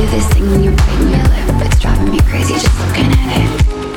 this thing when you're biting your lip. It's driving me crazy just looking at it.